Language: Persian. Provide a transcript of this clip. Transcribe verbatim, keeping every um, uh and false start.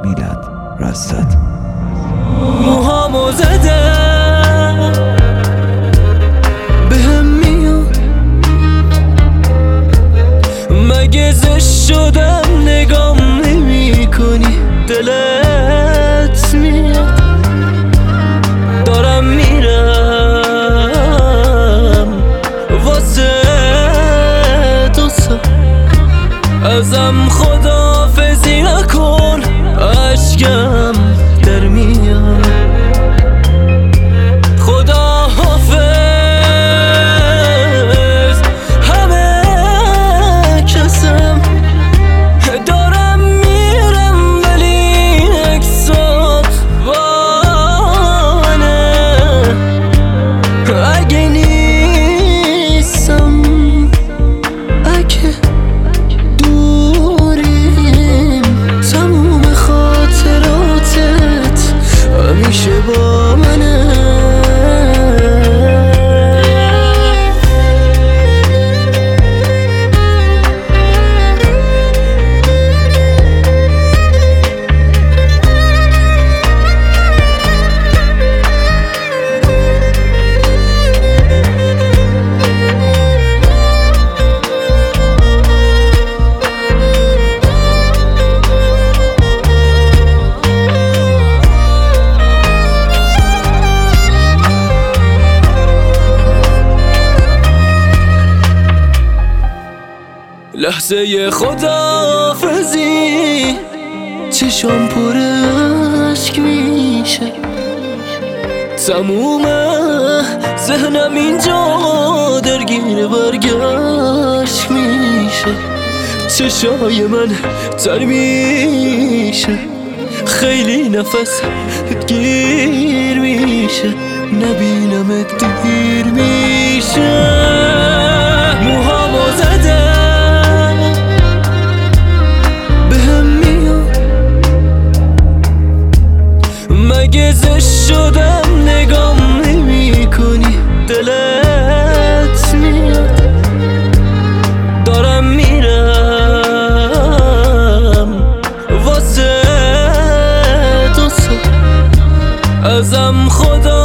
میلاد رستاد. موهامو زدم بهم میاد، مگه زشت شدم نگام نمی کنی؟ دلت میاد دارم میرم واسه دوستا، ازم خداحافظی نکن، اشکم در میاد. خداحافظ همه کسم، دارم میرم ولی اکسات بانه، اگه نیستم اگه همیشه با منه. لحظه خداحافظی چشام پر اشک میشه، تموم ذهنم اینجا درگیر برگشت میشه، چشای من تر میشه، خیلی نفس گیر میشه، نبینمت دیر میشه. موهامو زدم مگه زشت شدم نگام نمی کنی؟ دلت میاد دارم میرم واسه دوستا، ازم خدا